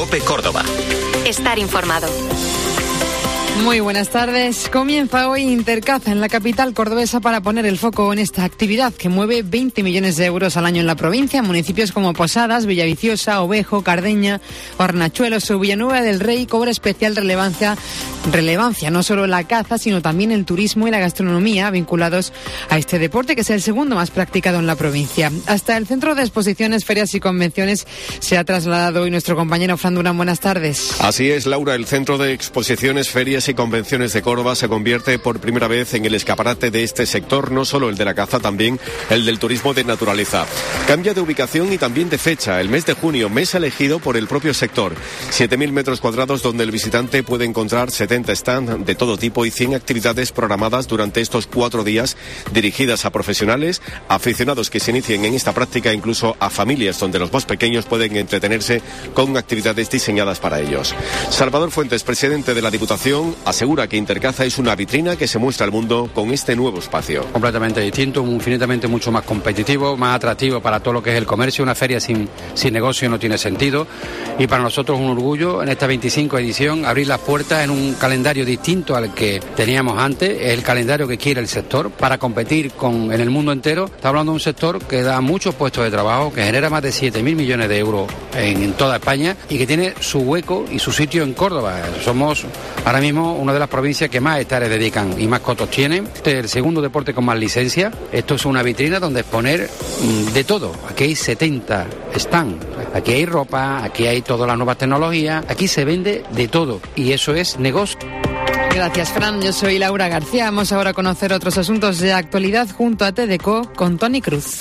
COPE Córdoba. Estar informado. Muy buenas tardes. Comienza hoy Intercaza en la capital cordobesa para poner el foco en esta actividad que mueve 20 millones de euros al año en la provincia. Municipios como Posadas, Villaviciosa, Ovejo, Cardeña, Hornachuelos o Villanueva del Rey cobra especial relevancia no solo la caza, sino también el turismo y la gastronomía vinculados a este deporte, que es el segundo más practicado en la provincia. Hasta el Centro de Exposiciones, Ferias y Convenciones se ha trasladado hoy nuestro compañero Fran Durán. Buenas tardes. Así es, Laura. El Centro de Exposiciones, Ferias y Convenciones de Córdoba se convierte por primera vez en el escaparate de este sector, no solo el de la caza, también el del turismo de naturaleza. Cambia de ubicación y también de fecha. El mes de junio, mes elegido por el propio sector. 7.000 metros cuadrados donde el visitante puede encontrar 70 stands de todo tipo y 100 actividades programadas durante estos 4 días, dirigidas a profesionales, aficionados que se inicien en esta práctica, incluso a familias donde los más pequeños pueden entretenerse con actividades diseñadas para ellos. Salvador Fuentes, presidente de la Diputación, asegura que Intercaza es una vitrina que se muestra al mundo con este nuevo espacio. Completamente distinto, infinitamente mucho más competitivo, más atractivo para todo lo que es el comercio. Una feria sin negocio no tiene sentido, y para nosotros es un orgullo en esta 25 edición abrir las puertas en un calendario distinto al que teníamos antes. Es el calendario que quiere el sector para competir en el mundo entero. Está hablando de un sector que da muchos puestos de trabajo, que genera más de 7.000 millones de euros en toda España y que tiene su hueco y su sitio en Córdoba. Somos ahora mismo una de las provincias que más hectáreas dedican y más cotos tienen. Este es el segundo deporte con más licencia. Esto es una vitrina donde exponer de todo. Aquí hay 70 stands, aquí hay ropa, aquí hay todas las nuevas tecnologías, aquí se vende de todo y eso es negocio. Gracias, Fran. Yo soy Laura García. Vamos ahora a conocer otros asuntos de actualidad junto a TDCO con Tony Cruz.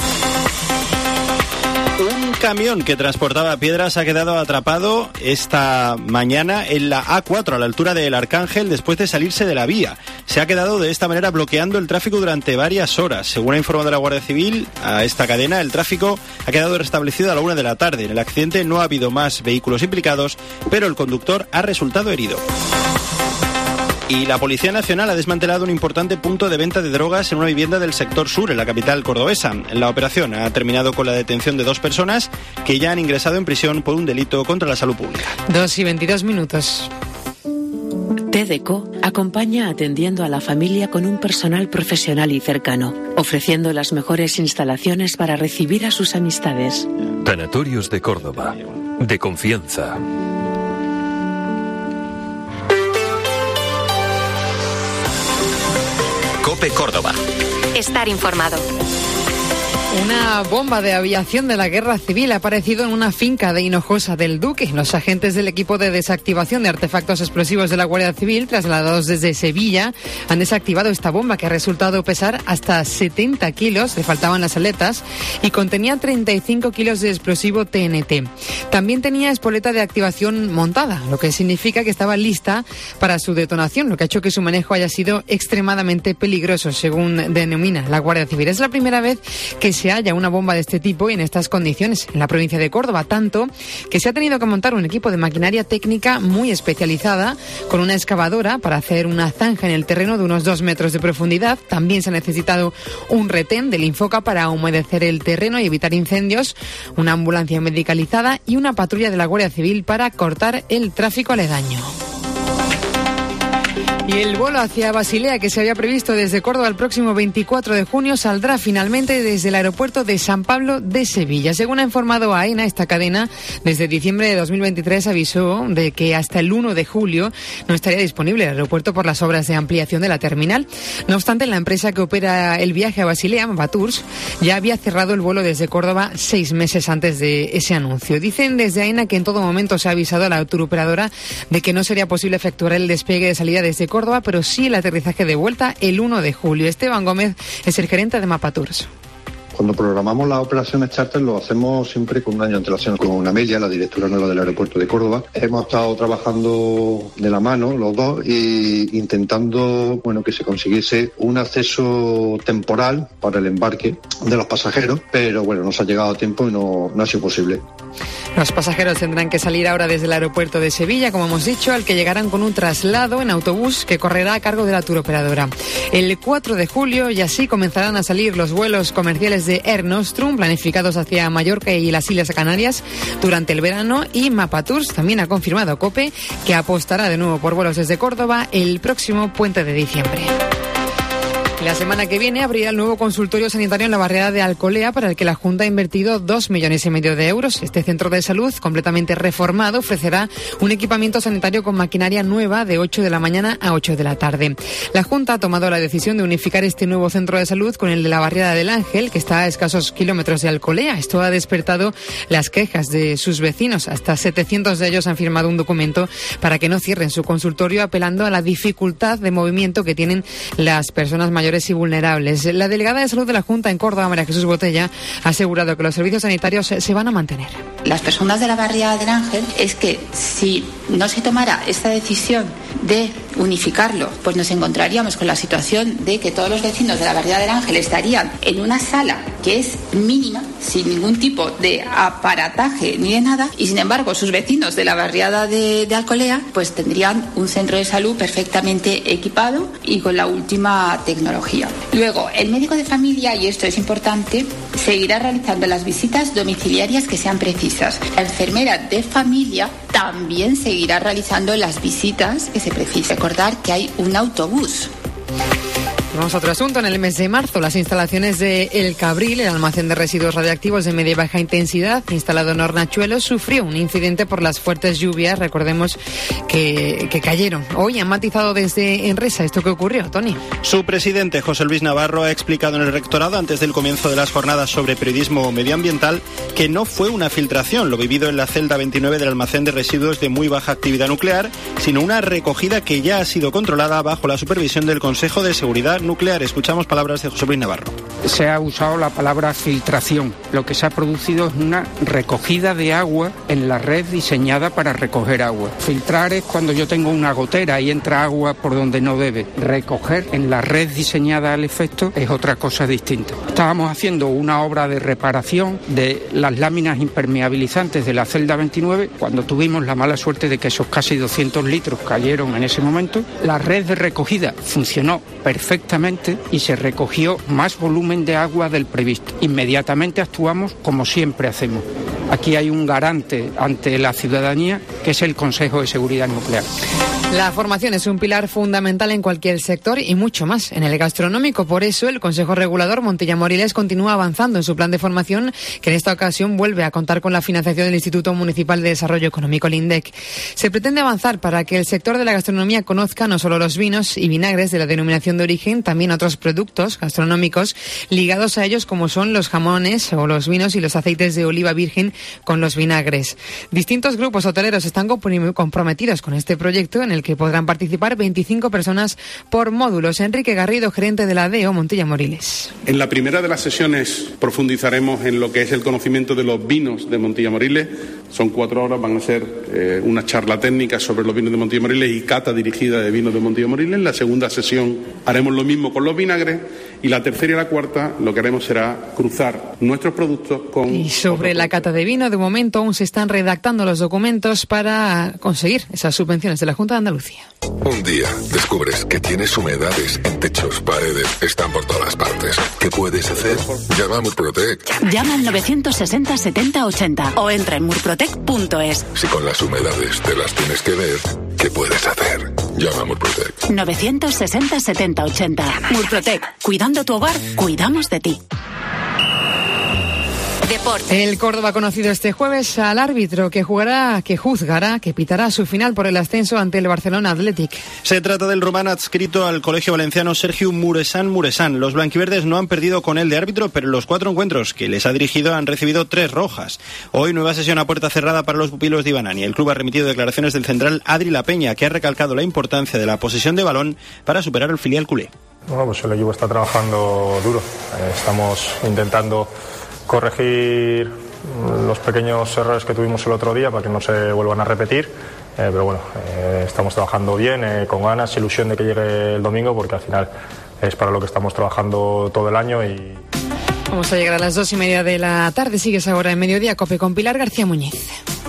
Un camión que transportaba piedras ha quedado atrapado esta mañana en la A4 a la altura del Arcángel después de salirse de la vía. Se ha quedado de esta manera bloqueando el tráfico durante varias horas. Según ha informado la Guardia Civil a esta cadena, el tráfico ha quedado restablecido a la 1 de la tarde. En el accidente no ha habido más vehículos implicados, pero el conductor ha resultado herido. Y la Policía Nacional ha desmantelado un importante punto de venta de drogas en una vivienda del sector sur, en la capital cordobesa. La operación ha terminado con la detención de 2 personas que ya han ingresado en prisión por un delito contra la salud pública. 2:22. TDCO acompaña atendiendo a la familia con un personal profesional y cercano, ofreciendo las mejores instalaciones para recibir a sus amistades. Tanatorios de Córdoba. De confianza. COPE Córdoba. Estar informado. Una bomba de aviación de la Guerra Civil ha aparecido en una finca de Hinojosa del Duque. Los agentes del equipo de desactivación de artefactos explosivos de la Guardia Civil, trasladados desde Sevilla, han desactivado esta bomba que ha resultado pesar hasta 70 kilos, le faltaban las aletas, y contenía 35 kilos de explosivo TNT. También tenía espoleta de activación montada, lo que significa que estaba lista para su detonación, lo que ha hecho que su manejo haya sido extremadamente peligroso, según denomina la Guardia Civil. Es la primera vez que se halla una bomba de este tipo y en estas condiciones en la provincia de Córdoba, tanto que se ha tenido que montar un equipo de maquinaria técnica muy especializada con una excavadora para hacer una zanja en el terreno de unos 2 metros de profundidad. También se ha necesitado un retén del Infoca para humedecer el terreno y evitar incendios, una ambulancia medicalizada y una patrulla de la Guardia Civil para cortar el tráfico aledaño. Y el vuelo hacia Basilea, que se había previsto desde Córdoba el próximo 24 de junio, saldrá finalmente desde el aeropuerto de San Pablo de Sevilla. Según ha informado AENA, esta cadena desde diciembre de 2023 avisó de que hasta el 1 de julio no estaría disponible el aeropuerto por las obras de ampliación de la terminal. No obstante, la empresa que opera el viaje a Basilea, Mapatours, ya había cerrado el vuelo desde Córdoba 6 meses antes de ese anuncio. Dicen desde AENA que en todo momento se ha avisado a la turoperadora de que no sería posible efectuar el despegue de salida desde Córdoba, pero sí el aterrizaje de vuelta el 1 de julio. Esteban Gómez es el gerente de Mapatours. Cuando programamos las operaciones charter lo hacemos siempre con un año de antelación. Con Amelia, la directora nueva del aeropuerto de Córdoba, hemos estado trabajando de la mano los dos e intentando que se consiguiese un acceso temporal para el embarque de los pasajeros, pero nos ha llegado a tiempo y no ha sido posible. Los pasajeros tendrán que salir ahora desde el aeropuerto de Sevilla, como hemos dicho, al que llegarán con un traslado en autobús que correrá a cargo de la turoperadora. El 4 de julio y así comenzarán a salir los vuelos comerciales de de Air Nostrum planificados hacia Mallorca y las Islas Canarias durante el verano, y Mapatours también ha confirmado COPE que apostará de nuevo por vuelos desde Córdoba el próximo puente de diciembre. La semana que viene abrirá el nuevo consultorio sanitario en la barriada de Alcolea, para el que la Junta ha invertido 2,5 millones de euros. Este centro de salud, completamente reformado, ofrecerá un equipamiento sanitario con maquinaria nueva de 8 de la mañana a 8 de la tarde. La Junta ha tomado la decisión de unificar este nuevo centro de salud con el de la barriada del Ángel, que está a escasos kilómetros de Alcolea. Esto ha despertado las quejas de sus vecinos. Hasta 700 de ellos han firmado un documento para que no cierren su consultorio, apelando a la dificultad de movimiento que tienen las personas mayores y vulnerables. La delegada de salud de la Junta en Córdoba, María Jesús Botella, ha asegurado que los servicios sanitarios se van a mantener. Las personas de la barriada del Ángel, es que si no se tomara esta decisión de unificarlo, pues nos encontraríamos con la situación de que todos los vecinos de la barriada del Ángel estarían en una sala que es mínima, sin ningún tipo de aparataje ni de nada, y sin embargo sus vecinos de la barriada de Alcolea pues tendrían un centro de salud perfectamente equipado y con la última tecnología. Luego, el médico de familia, y esto es importante, seguirá realizando las visitas domiciliarias que sean precisas. La enfermera de familia también seguirá realizando las visitas que se precisen. Recordar que hay un autobús. Vamos a otro asunto. En el mes de marzo, las instalaciones de El Cabril, el almacén de residuos radiactivos de media y baja intensidad, instalado en Hornachuelos, sufrió un incidente por las fuertes lluvias, recordemos, que cayeron. Hoy han matizado desde Enresa esto que ocurrió, Tony. Su presidente, José Luis Navarro, ha explicado en el rectorado, antes del comienzo de las jornadas sobre periodismo medioambiental, que no fue una filtración lo vivido en la celda 29 del almacén de residuos de muy baja actividad nuclear, sino una recogida que ya ha sido controlada bajo la supervisión del Consejo de Seguridad Nuclear. Escuchamos palabras de José Luis Navarro. Se ha usado la palabra filtración. Lo que se ha producido es una recogida de agua en la red diseñada para recoger agua. Filtrar es cuando yo tengo una gotera y entra agua por donde no debe. Recoger en la red diseñada al efecto es otra cosa distinta. Estábamos haciendo una obra de reparación de las láminas impermeabilizantes de la celda 29 cuando tuvimos la mala suerte de que esos casi 200 litros cayeron en ese momento. La red de recogida funcionó perfectamente y se recogió más volumen de agua del previsto. Inmediatamente actuamos como siempre hacemos. Aquí hay un garante ante la ciudadanía, que es el Consejo de Seguridad Nuclear. La formación es un pilar fundamental en cualquier sector y mucho más en el gastronómico. Por eso el Consejo Regulador Montilla Moriles continúa avanzando en su plan de formación, que en esta ocasión vuelve a contar con la financiación del Instituto Municipal de Desarrollo Económico, el INDEC. Se pretende avanzar para que el sector de la gastronomía conozca no solo los vinos y vinagres de la denominación de origen, también otros productos gastronómicos ligados a ellos, como son los jamones o los vinos y los aceites de oliva virgen con los vinagres. Distintos grupos hoteleros están comprometidos con este proyecto, en el que podrán participar 25 personas por módulos. Enrique Garrido, gerente de la DEO Montilla Moriles. En la primera de las sesiones profundizaremos en lo que es el conocimiento de los vinos de Montilla Moriles. Son 4 horas, van a ser una charla técnica sobre los vinos de Montilla Moriles y cata dirigida de vinos de Montilla Moriles. En la segunda sesión haremos lo mismo con los vinagres, y la tercera y la cuarta lo que haremos será cruzar nuestros productos con... Y sobre la cata de vino, de momento aún se están redactando los documentos para conseguir esas subvenciones de la Junta de Andalucía. Un día descubres que tienes humedades en techos, paredes, están por todas partes. ¿Qué puedes hacer? Llama a Murprotec. Llama al 960 70 80 o entra en murprotec.es. Si con las humedades te las tienes que ver, ¿qué puedes hacer? Llama a Murprotec. 960 70 80. Murprotec. Cuidando tu hogar, cuidamos de ti. Deporte. El Córdoba ha conocido este jueves al árbitro que pitará su final por el ascenso ante el Barcelona Athletic. Se trata del romano adscrito al colegio valenciano Sergio Muresan. Los blanquiverdes no han perdido con él de árbitro, pero en los 4 encuentros que les ha dirigido han recibido 3 rojas. Hoy nueva sesión a puerta cerrada para los pupilos de Ibanani. El club ha remitido declaraciones del central Adri La Peña, que ha recalcado la importancia de la posesión de balón para superar al filial culé. Bueno, pues el equipo está trabajando duro. Estamos intentando corregir los pequeños errores que tuvimos el otro día para que no se vuelvan a repetir, pero bueno, estamos trabajando bien, con ganas, ilusión de que llegue el domingo, porque al final es para lo que estamos trabajando todo el año. Y vamos a llegar a las 2:30 de la tarde. Sigues ahora en Mediodía Cope con Pilar García Muñiz.